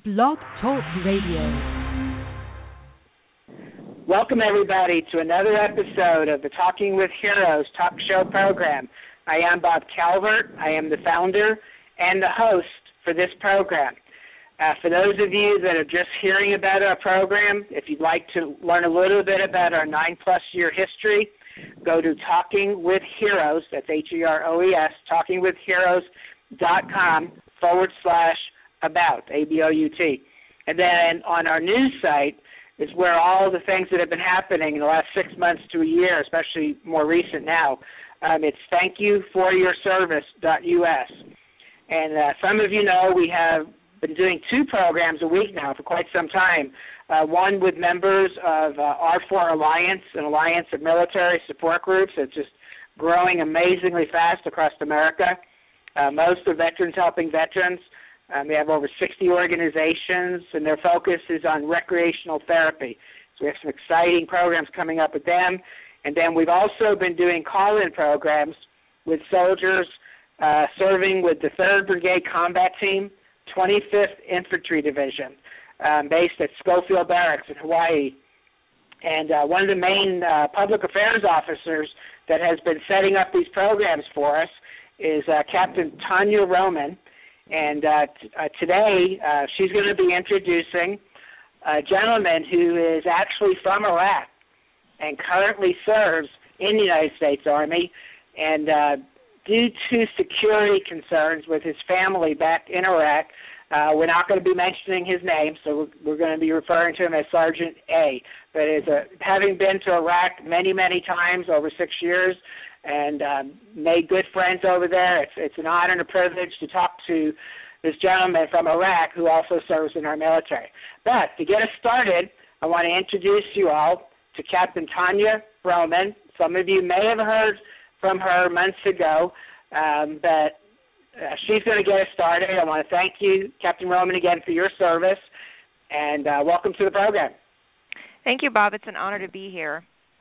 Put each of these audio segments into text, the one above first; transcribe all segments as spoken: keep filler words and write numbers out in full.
Blog Talk Radio. Welcome, everybody, to another episode of the Talking with Heroes talk show program. I am Bob Calvert. I am the founder and the host for this program. Uh, for those of you that are just hearing about our program, if you'd like to learn a little bit about our nine-plus year history, go to Talking with Heroes, that's H E R O E S, talkingwithheroes.com forward slash about, A B O U T. And then on our news site is where all the things that have been happening in the last six months to a year, especially more recent now, um, it's thank you for your service dot U S. And uh, some of you know we have been doing two programs a week now for quite some time, uh, one with members of uh, R four Alliance, an alliance of military support groups that's just growing amazingly fast across America. Uh, most are veterans helping veterans. Um, they have over sixty organizations, and their focus is on recreational therapy. So we have some exciting programs coming up with them. And then we've also been doing call-in programs with soldiers uh, serving with the third Brigade Combat Team, twenty-fifth Infantry Division, um, based at Schofield Barracks in Hawaii. And uh, one of the main uh, public affairs officers that has been setting up these programs for us is uh, Captain Tanya Roman. And uh, t- uh, today uh, she's going to be introducing a gentleman who is actually from Iraq and currently serves in the United States Army. And uh, due to security concerns with his family back in Iraq, uh, we're not going to be mentioning his name, so we're, we're going to be referring to him as Sergeant A. But as a, having been to Iraq many, many times over six years, and um, made good friends over there. It's, it's an honor and a privilege to talk to this gentleman from Iraq who also serves in our military. But to get us started, I want to introduce you all to Captain Tanya Roman. Some of you may have heard from her months ago, um, but uh, she's going to get us started. I want to thank you, Captain Roman, again for your service, and uh, welcome to the program. Thank you, Bob. It's an honor to be here.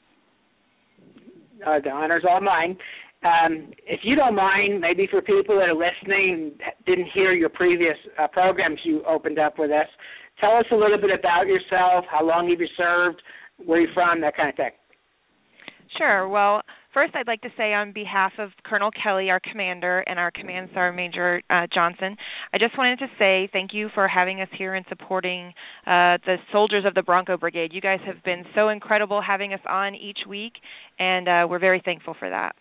Uh, the honor's all mine. Um, if you don't mind, maybe for people that are listening and didn't hear your previous uh, programs you opened up with us, tell us a little bit about yourself, how long have you served, where you're from, that kind of thing. Sure. Well, first I'd like to say on behalf of Colonel Kelly, our commander, and our Command Sergeant Major uh, Johnson, I just wanted to say thank you for having us here and supporting uh, the soldiers of the Bronco Brigade. You guys have been so incredible having us on each week, and uh, we're very thankful for that.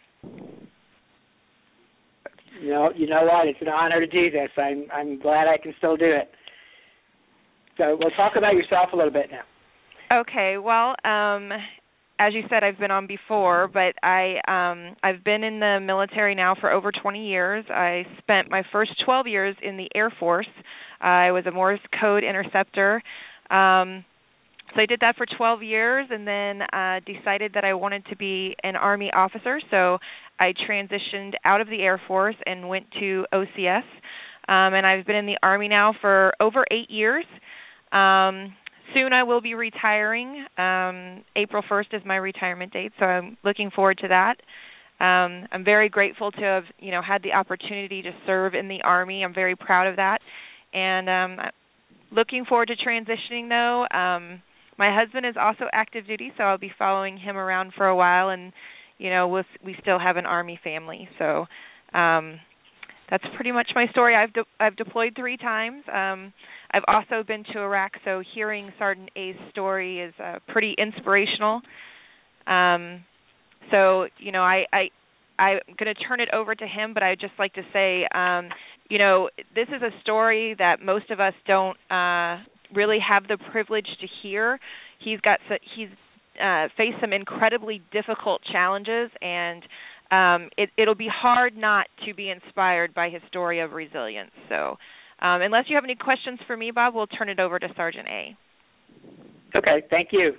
You know, you know what? It's an honor to do this. I'm I'm glad I can still do it. So we'll talk about yourself a little bit now. Okay. Well, um, as you said, I've been on before, but I, um, I've been in the military now for over twenty years. I spent my first twelve years in the Air Force. Uh, I was a Morse code interceptor. Um, so I did that for twelve years and then uh, decided that I wanted to be an Army officer. So I transitioned out of the Air Force and went to O C S. Um, and I've been in the Army now for over eight years. Um, Soon I will be retiring. Um, April first is my retirement date, so I'm looking forward to that. Um, I'm very grateful to have, you know, had the opportunity to serve in the Army. I'm very proud of that. And um, looking forward to transitioning, though. Um, my husband is also active duty, so I'll be following him around for a while. And, you know, we'll, we still have an Army family. So um, that's pretty much my story. I've de- I've deployed three times. Um, I've also been to Iraq, so hearing Sergeant A's story is uh, pretty inspirational. Um, so, you know, I, I, I'm going to turn it over to him, but I'd just like to say, um, you know, this is a story that most of us don't uh, really have the privilege to hear. He's got he's uh, faced some incredibly difficult challenges, and um, it, it'll be hard not to be inspired by his story of resilience. So. Um, unless you have any questions for me, Bob, we'll turn it over to Sergeant A. Okay, thank you.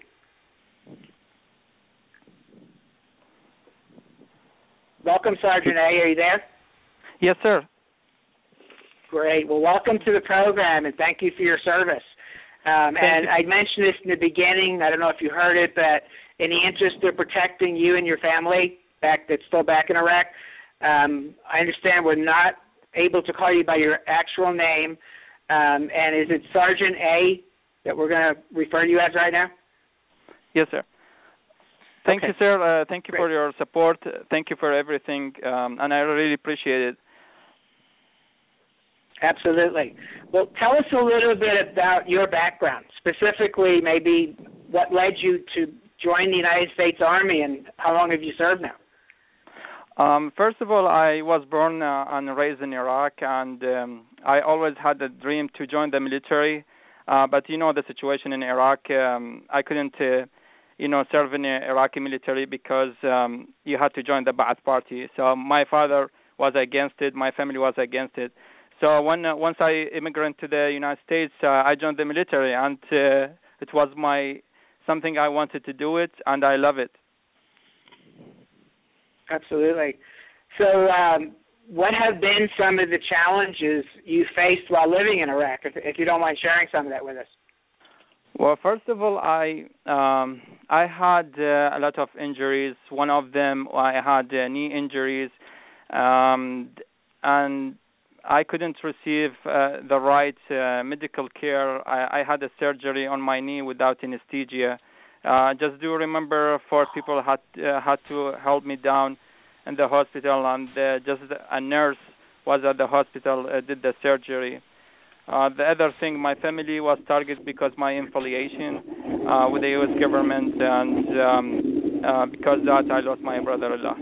Welcome, Sergeant A. Are you there? Yes, sir. Great. Well, welcome to the program, and thank you for your service. Um, and I mentioned this in the beginning. I don't know if you heard it, but in the interest of protecting you and your family back that's still back in Iraq, um, I understand we're not able to call you by your actual name, Um, and is it Sergeant A that we're going to refer to you as right now? Yes, sir. Thank okay. you, sir. Uh, thank you Great. for your support. Thank you for everything, um, and I really appreciate it. Absolutely. Well, tell us a little bit about your background, specifically maybe what led you to join the United States Army, and how long have you served now? Um, first of all, I was born uh, and raised in Iraq, and um, I always had a dream to join the military. Uh, but you know the situation in Iraq, um, I couldn't, uh, you know, serve in the Iraqi military because um, you had to join the Ba'ath Party. So my father was against it, my family was against it. So when uh, once I immigrated to the United States, uh, I joined the military, and uh, it was my something I wanted to do it, and I love it. Absolutely. So um, what have been some of the challenges you faced while living in Iraq, if, if you don't mind sharing some of that with us? Well, first of all, I um, I had uh, a lot of injuries. One of them, I had uh, knee injuries, um, and I couldn't receive uh, the right uh, medical care. I, I had a surgery on my knee without anesthesia. Uh, just do remember, four people had uh, had to help me down in the hospital, and uh, just a nurse was at the hospital, uh, did the surgery. Uh, the other thing, my family was targeted because my affiliation uh, with the U S government, and um, uh, because of that, I lost my brother-in-law.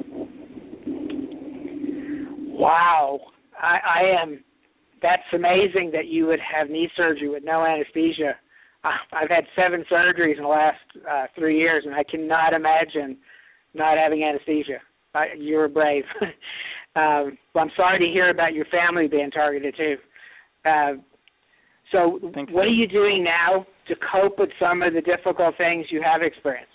Wow. I, I am, that's amazing that you would have knee surgery with no anesthesia. I've had seven surgeries in the last uh, three years, and I cannot imagine not having anesthesia. I, you're brave. um, well, I'm sorry to hear about your family being targeted, too. Uh, so Thanks. What are you doing now to cope with some of the difficult things you have experienced?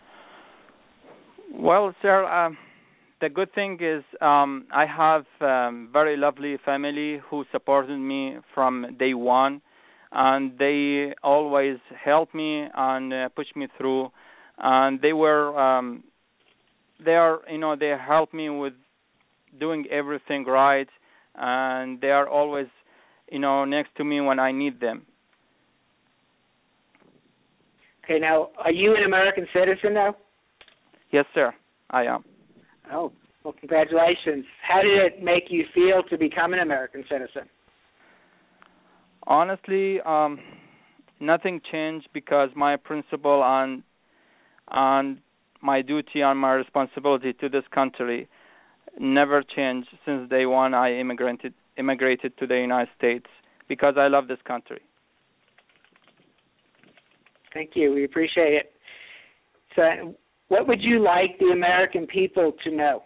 Well, sir, uh, the good thing is um, I have um, very lovely family who supported me from day one. And they always helped me and uh, pushed me through. And they were, um, they are, you know, they helped me with doing everything right. And they are always, you know, next to me when I need them. Okay, now, are you an American citizen now? Yes, sir, I am. Oh, well, congratulations. How did it make you feel to become an American citizen? Honestly, um, nothing changed because my principle and and my duty and my responsibility to this country never changed since day one. I immigrated immigrated to the United States because I love this country. Thank you. We appreciate it. So, what would you like the American people to know?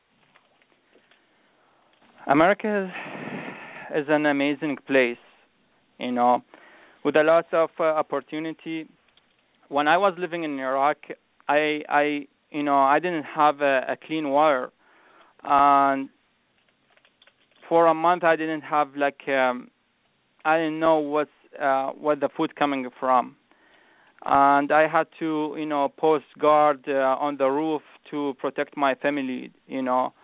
America is an amazing place. You know, with a lot of uh, opportunity. When I was living in Iraq, I, I, you know, I didn't have a, a clean water, and for a month I didn't have like, um, I didn't know what's uh, what the food coming from, and I had to, you know, post guard uh, on the roof to protect my family. You know,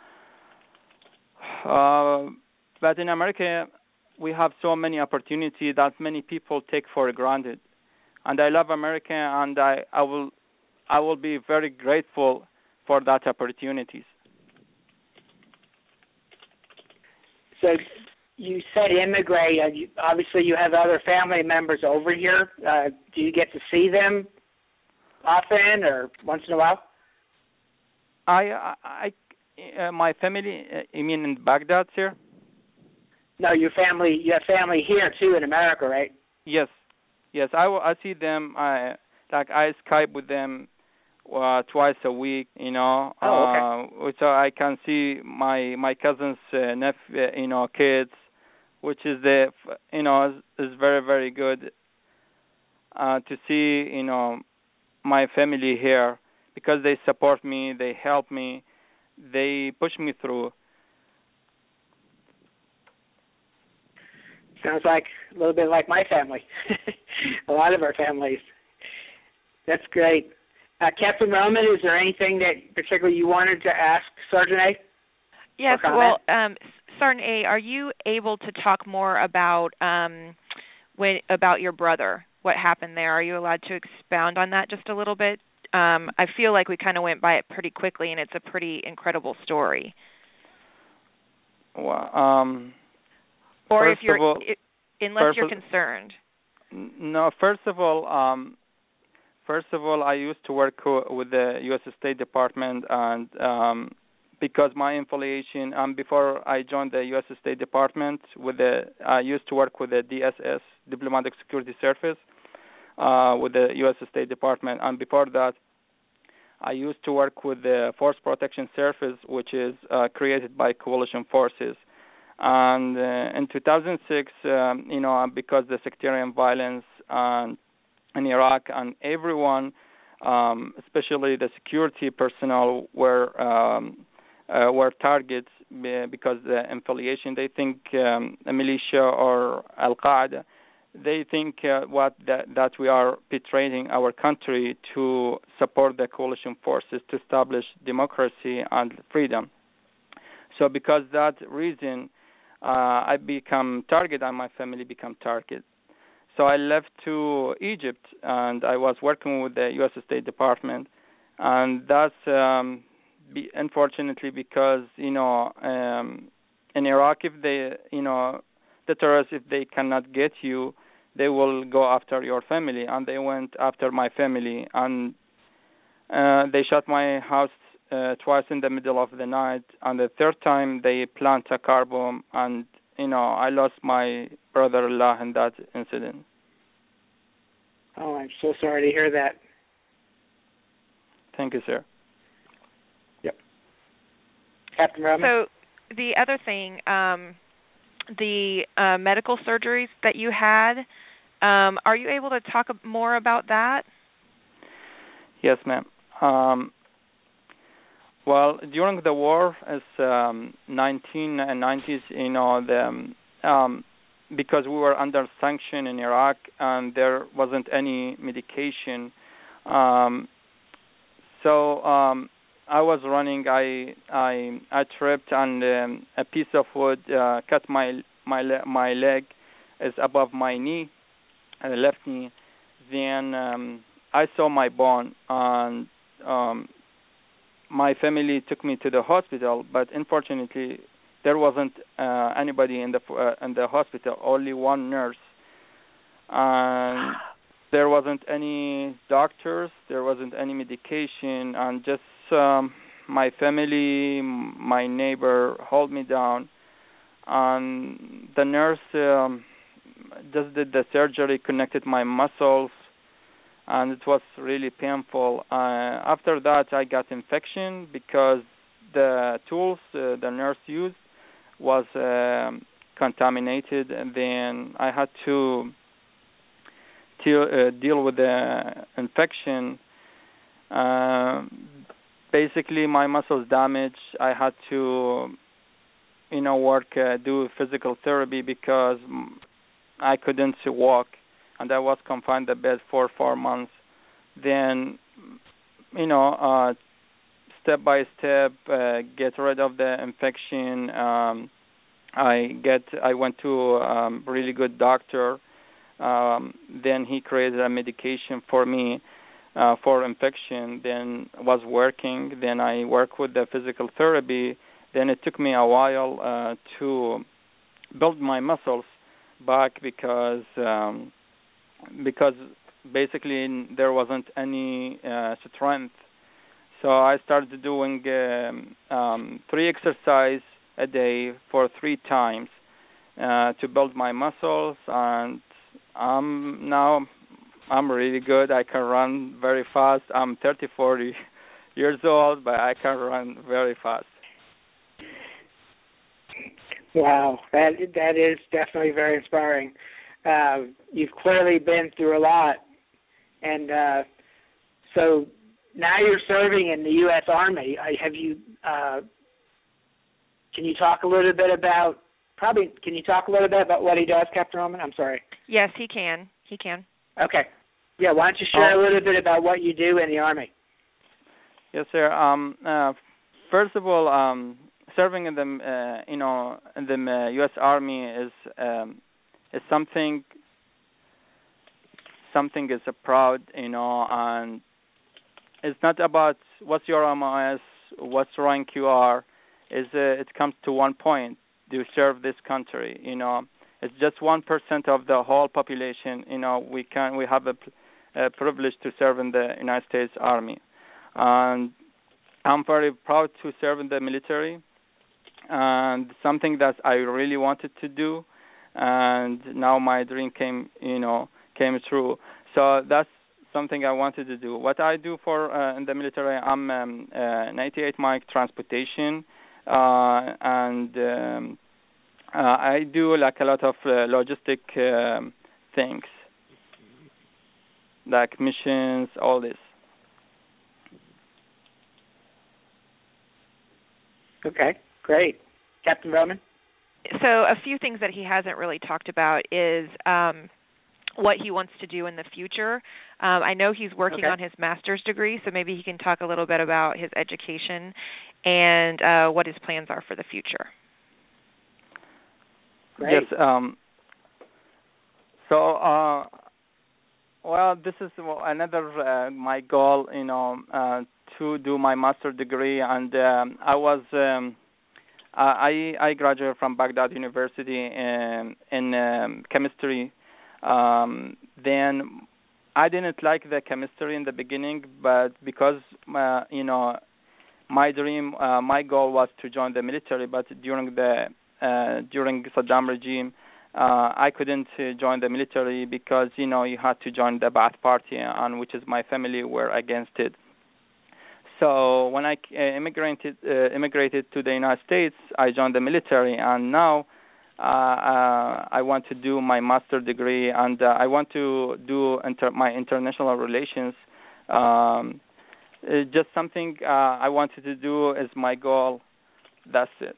uh, but in America, we have so many opportunities that many people take for granted, and I love America, and I, I will I will be very grateful for that opportunities. So you said immigrate. Uh, you, obviously, you have other family members over here. Uh, do you get to see them often or once in a while? I I, I uh, my family. Uh, you mean in Baghdad, sir? No, your family, you have family here, too, in America, right? Yes. Yes, I, will, I see them, I, like I Skype with them uh, twice a week, you know. Oh, okay. Uh, so I can see my my cousin's uh, nephew, you know, kids, which is, the, you know, is, is very, very good uh, to see, you know, my family here because they support me, they help me, they push me through. Sounds like a little bit like my family. A lot of our families. That's great. Uh, Captain Roman, is there anything that particularly you wanted to ask Sergeant A? Yes, well, um, Sergeant A, are you able to talk more about um, when about your brother? What happened there? Are you allowed to expound on that just a little bit? Um, I feel like we kind of went by it pretty quickly, and it's a pretty incredible story. Well, um, or if you're, all, it, unless you're concerned. No, first of all, um, first of all, I used to work with the U S State Department, and um, because my affiliation, um, before I joined the U S State Department, with the I used to work with the D S S, Diplomatic Security Service, uh, with the U S State Department, and before that, I used to work with the Force Protection Service, which is uh, created by coalition forces. And uh, in two thousand six, um, you know, because the sectarian violence uh, in Iraq, and everyone, um, especially the security personnel, were um, uh, were targets because the affiliation. They think um, a militia or Al Qaeda. They think uh, what that, that we are betraying our country to support the coalition forces to establish democracy and freedom. So because that reason, uh, I become target and my family become target. So I left to Egypt, and I was working with the U S State Department, and that's um, be, unfortunately because you know um, in Iraq, if they you know the terrorists, if they cannot get you, they will go after your family, and they went after my family, and uh, they shot my house uh, twice in the middle of the night, and the third time they plant a car bomb, and you know I lost my brother-in-law in that incident. Oh, I'm so sorry to hear that. Thank you, sir. Yep. Captain Robin? So the other thing, um, the uh, medical surgeries that you had, um, are you able to talk more about that? Yes, ma'am. Um, well, during the war, as um, nineteen nineties, you know, the um, because we were under sanction in Iraq and there wasn't any medication, um, so um, I was running. I I I tripped, and um, a piece of wood uh, cut my my le- my leg, is above my knee, uh, left knee. Then um, I saw my bone, and um, my family took me to the hospital. But unfortunately, there wasn't uh, anybody in the uh, in the hospital. Only one nurse, and there wasn't any doctors. There wasn't any medication, and just um, my family, my neighbor, hold me down, and the nurse um, just did the surgery, connected my muscles, and it was really painful. Uh, after that, I got infection because the tools uh, the nurse used was um, contaminated, and then I had to to uh, deal with the infection. Uh, basically, my muscles damaged. I had to, you know, work, uh, do physical therapy because I couldn't walk, and I was confined to bed for four months. Then, you know, uh, step by step, uh, get rid of the infection. Um, I get. I went to a um, really good doctor. Um, then he created a medication for me uh, for infection. Then was working. Then I worked with the physical therapy. Then it took me a while uh, to build my muscles back because um, because basically there wasn't any uh, strength. So I started doing um, um, three exercise a day for three times uh, to build my muscles, and um, now I'm really good. I can run very fast. I'm thirty, forty years old, but I can run very fast. Wow, that that is definitely very inspiring. Uh, you've clearly been through a lot, and uh, so now you're serving in the U S Army. Have you? Uh, can you talk a little bit about? Probably. Can you talk a little bit about what he does, Captain Roman? I'm sorry. Yes, he can. He can. Okay. Yeah. Why don't you share um, a little bit about what you do in the Army? Yes, sir. Um, uh, first of all, um, serving in the uh, you know in the uh, U S Army is um, is something something is a proud, you know, and it's not about what's your M O S, what's rank you are. Is uh, it comes to one point: do you serve this country? You know, it's just one percent of the whole population. You know, we can we have a, a privilege to serve in the United States Army, and I'm very proud to serve in the military, and something that I really wanted to do, and now my dream came, you know, came true. So that's something I wanted to do. What I do for uh, in the military, I'm um, uh, ninety-eight mic transportation, uh, and um, uh, I do like a lot of uh, logistic um, things, like missions, all this. Okay, great. Captain Roman? So a few things that he hasn't really talked about is um, what he wants to do in the future. Um, I know he's working okay. on his master's degree, so maybe he can talk a little bit about his education and uh, what his plans are for the future. Great. Yes. Um, so, uh, well, this is another uh, my goal, you know, uh, to do my master degree, and um, I was um, I I graduated from Baghdad University in in um, chemistry. Um, then I didn't like the chemistry in the beginning, but because uh, you know my dream, uh, my goal was to join the military, but during the uh, during Saddam regime, uh, I couldn't uh, join the military because you know you had to join the Ba'ath Party, and which is my family were against it. So when I uh, immigrated uh, immigrated to the United States, I joined the military, and now uh, uh, I want to do my master degree, and uh, I want to do inter- my international relations. Um, it's just something uh, I wanted to do is my goal. That's it.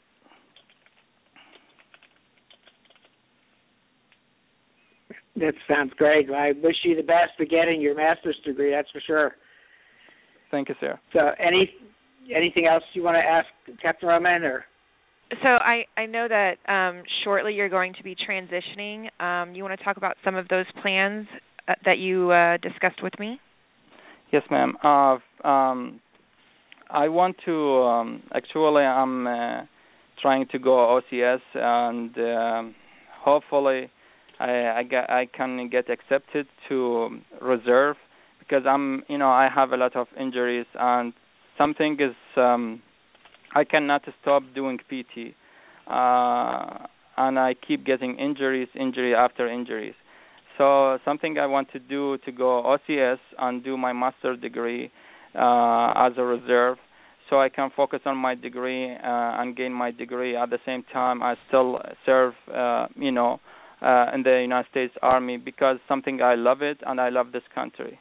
That sounds great. I wish you the best for getting your master's degree, that's for sure. Thank you, sir. So any anything else you want to ask Captain Roman? Or? So I, I know that um, shortly you're going to be transitioning. Um, you want to talk about some of those plans uh, that you uh, discussed with me? Yes, ma'am. Uh, um, I want to, um, actually I'm uh, trying to go O C S, and um, hopefully I, I, get, I can get accepted to reserve, because I'm, you know, I have a lot of injuries, and something is, um, I cannot stop doing P T, uh, and I keep getting injuries, injury after injuries. So something I want to do to go O C S and do my master's degree uh, as a reserve, so I can focus on my degree uh, and gain my degree. At the same time, I still serve, uh, you know, uh, in the United States Army, because something I love it and I love this country.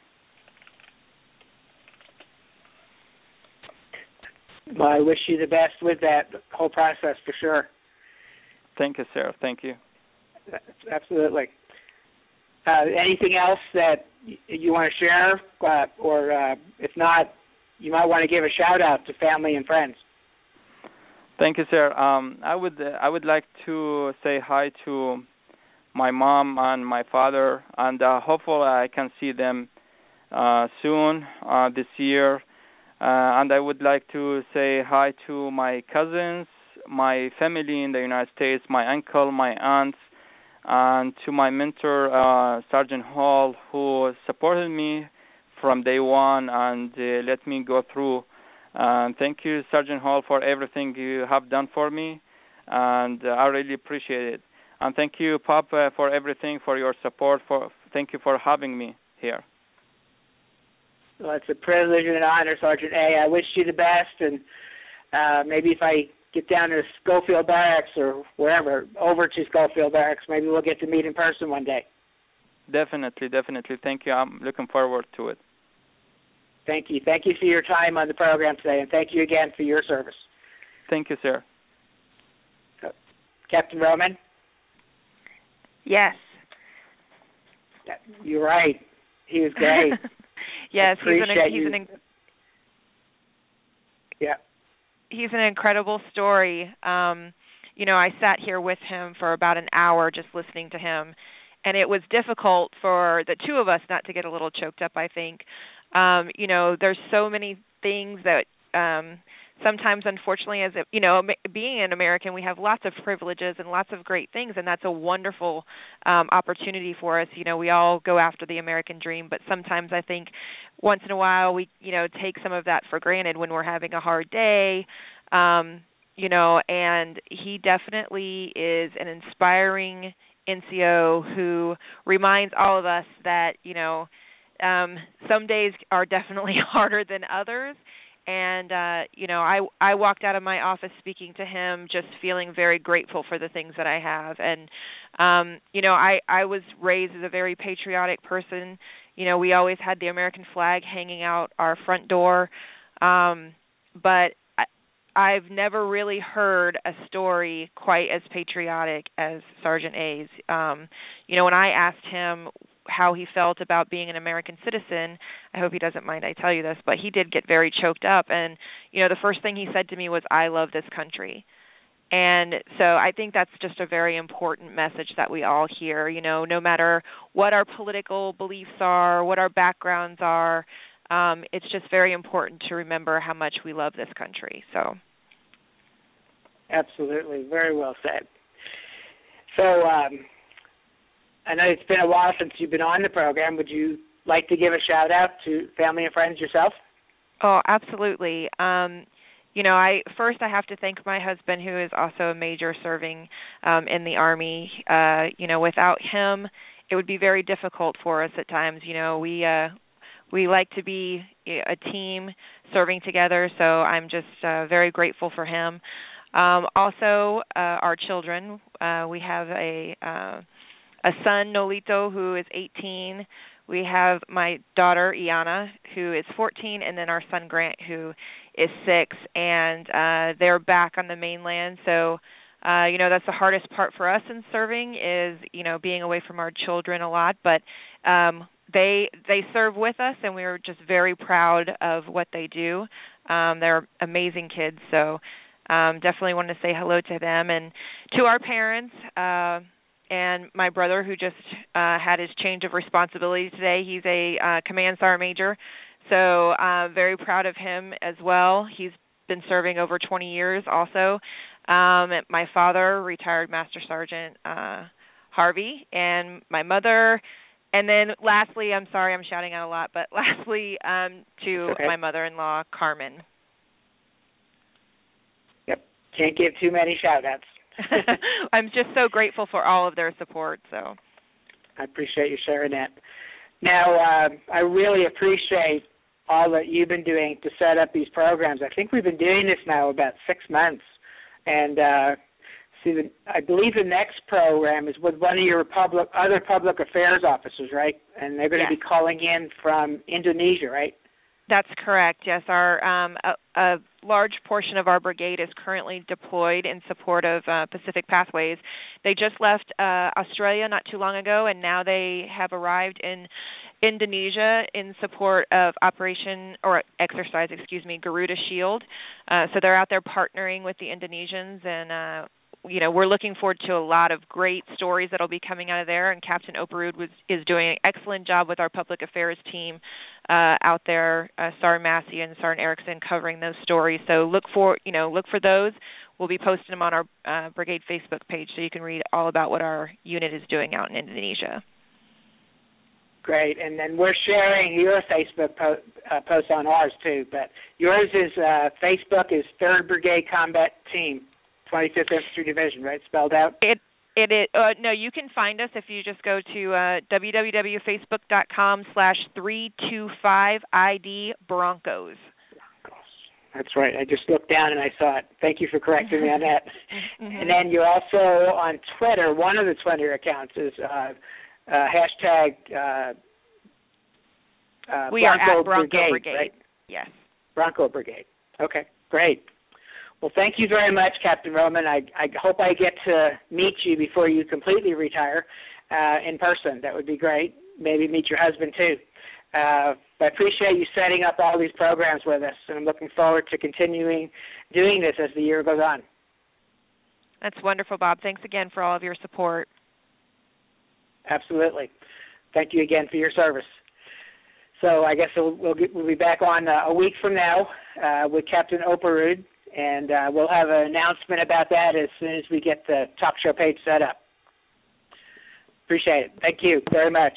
Well, I wish you the best with that whole process for sure. Thank you, sir. Thank you. Absolutely. Uh, anything else that you want to share, uh, or uh, if not, you might want to give a shout out to family and friends. Thank you, sir. Um, I would uh, I would like to say hi to my mom and my father, and uh, hopefully I can see them uh, soon uh, this year. Uh, and I would like to say hi to my cousins, my family in the United States, my uncle, my aunts, and to my mentor, uh, Sergeant Hall, who supported me from day one and uh, let me go through. And thank you, Sergeant Hall, for everything you have done for me, and uh, I really appreciate it. And thank you, Pop, uh, for everything, for your support. For thank you for having me here. Well, it's a privilege and an honor, Sergeant A. I wish you the best, and uh, maybe if I get down to Schofield Barracks or wherever, over to Schofield Barracks, maybe we'll get to meet in person one day. Definitely, definitely. Thank you. I'm looking forward to it. Thank you. Thank you for your time on the program today, and thank you again for your service. Thank you, sir. Uh, Captain Roman? Yes. You're right. He was great. Yes, he's an, he's you. an Yeah. he's an incredible story. Um, you know, I sat here with him for about an hour just listening to him, and it was difficult for the two of us not to get a little choked up, I think. Um, you know, there's so many things that um, sometimes, unfortunately, as a, you know, being an American, we have lots of privileges and lots of great things, and that's a wonderful um, opportunity for us. You know, we all go after the American dream, but sometimes I think once in a while we, you know, take some of that for granted when we're having a hard day. Um, you know, and he definitely is an inspiring N C O who reminds all of us that, you know, um, some days are definitely harder than others. And, uh, you know, I, I walked out of my office speaking to him just feeling very grateful for the things that I have. And, um, you know, I, I was raised as a very patriotic person. You know, we always had the American flag hanging out our front door. Um, but I, I've never really heard a story quite as patriotic as Sergeant A's. Um, you know, when I asked him how he felt about being an American citizen, I hope he doesn't mind I tell you this, but he did get very choked up. And, you know, the first thing he said to me was, "I love this country." And so I think that's just a very important message that we all hear, you know, no matter what our political beliefs are, what our backgrounds are, um, it's just very important to remember how much we love this country. So, absolutely. Very well said. So, um, I know it's been a while since you've been on the program. Would you like to give a shout-out to family and friends yourself? Oh, absolutely. Um, you know, I first I have to thank my husband, who is also a major serving um, in the Army. Uh, you know, without him, it would be very difficult for us at times. You know, we uh, we like to be a team serving together, so I'm just uh, very grateful for him. Um, also, uh, our children. Uh, we have a uh, a son, Nolito, who is eighteen. We have my daughter, Iana, who is fourteen, and then our son, Grant, who is six. And uh, they're back on the mainland. So, uh, you know, that's the hardest part for us in serving is, you know, being away from our children a lot. But um, they they serve with us, and we're just very proud of what they do. Um, they're amazing kids. So um, definitely want to say hello to them. And to our parents, uh, and my brother, who just uh, had his change of responsibility today. He's a uh, command sergeant major, so uh, very proud of him as well. He's been serving over twenty years also. Um, my father, retired Master Sergeant uh, Harvey, and my mother. And then lastly, I'm sorry I'm shouting out a lot, but lastly um, to okay. my mother-in-law, Carmen. Yep, can't give too many shout-outs. I'm just so grateful for all of their support. So, I appreciate you sharing that. Now, uh, I really appreciate all that you've been doing to set up these programs. I think we've been doing this now about six months, and uh, see, the, I believe the next program is with one of your public other public affairs officers, right? And they're going to yes. be calling in from Indonesia, right? That's correct, yes. Our um, a, a large portion of our brigade is currently deployed in support of uh, Pacific Pathways. They just left uh, Australia not too long ago, and now they have arrived in Indonesia in support of Operation, or exercise, excuse me, Garuda Shield. Uh, so they're out there partnering with the Indonesians, and uh, you know, we're looking forward to a lot of great stories that will be coming out of there, and Captain Operud was is doing an excellent job with our public affairs team uh, out there, uh, Sergeant Massey and Sergeant Erickson covering those stories. So look for, you know, look for those. We'll be posting them on our uh, brigade Facebook page, so you can read all about what our unit is doing out in Indonesia. Great, and then we're sharing your Facebook po- uh, post on ours too, but yours is, uh, Facebook is third Brigade Combat Team. twenty-fifth Infantry Division, right? Spelled out? It it is. Uh, no, you can find us if you just go to uh, www.facebook.com slash 325 ID Broncos. That's right. I just looked down and I saw it. Thank you for correcting me on that. Mm-hmm. And then you're also on Twitter. One of the Twitter accounts is uh, uh, hashtag uh, uh, we Bronco are at Bronco Brigade, Brigade. Right? Yes. Bronco Brigade. Okay, great. Well, thank you very much, Captain Roman. I, I hope I get to meet you before you completely retire uh, in person. That would be great. Maybe meet your husband, too. Uh, I appreciate you setting up all these programs with us, and I'm looking forward to continuing doing this as the year goes on. That's wonderful, Bob. Thanks again for all of your support. Absolutely. Thank you again for your service. So I guess we'll, we'll, get, we'll be back on uh, a week from now uh, with Captain Oparud, and uh, we'll have an announcement about that as soon as we get the talk show page set up. Appreciate it. Thank you very much.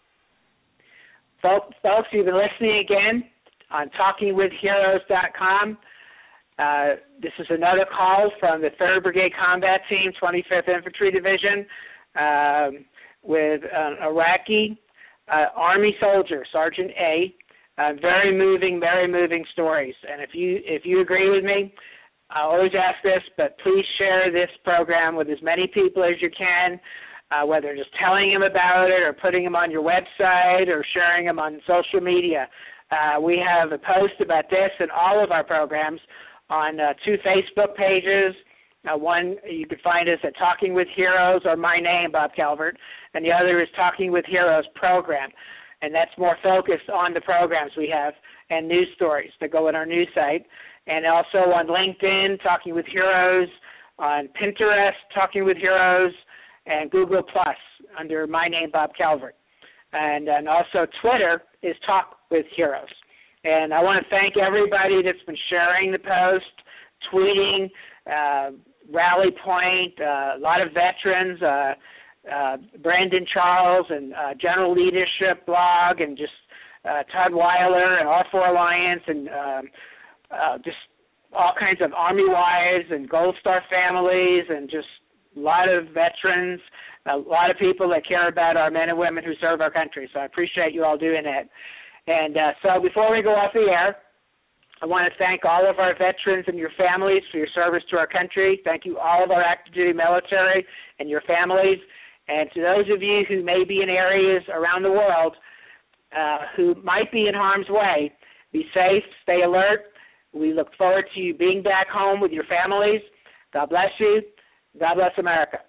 Folks, you've been listening again on talking with heroes dot com. Uh, this is another call from the third Brigade Combat Team, twenty-fifth Infantry Division, um, with an Iraqi uh, Army soldier, Sergeant A. Uh, very moving, very moving stories. And if you if you agree with me, I always ask this, but please share this program with as many people as you can. Uh, whether just telling them about it or putting them on your website or sharing them on social media. Uh, we have a post about this and all of our programs on uh, two Facebook pages. Uh, one, you can find us at Talking with Heroes, or my name, Bob Calvert, and the other is Talking with Heroes program. And that's more focused on the programs we have and news stories that go on our news site. And also on LinkedIn, Talking with Heroes, on Pinterest, Talking with Heroes, and Google Plus under my name, Bob Calvert. And, and also Twitter is Talk with Heroes. And I want to thank everybody that's been sharing the post, tweeting, uh, Rally Point, uh, a lot of veterans, uh, uh, Brandon Charles and uh, General Leadership blog, and just uh, Todd Weiler and R four Alliance, and um, uh, just all kinds of Army wives and Gold Star families, and just a lot of veterans, a lot of people that care about our men and women who serve our country. So I appreciate you all doing that. And uh, so before we go off the air, I want to thank all of our veterans and your families for your service to our country. Thank you all of our active duty military and your families. And to those of you who may be in areas around the world uh, who might be in harm's way, be safe, stay alert. We look forward to you being back home with your families. God bless you. God bless America.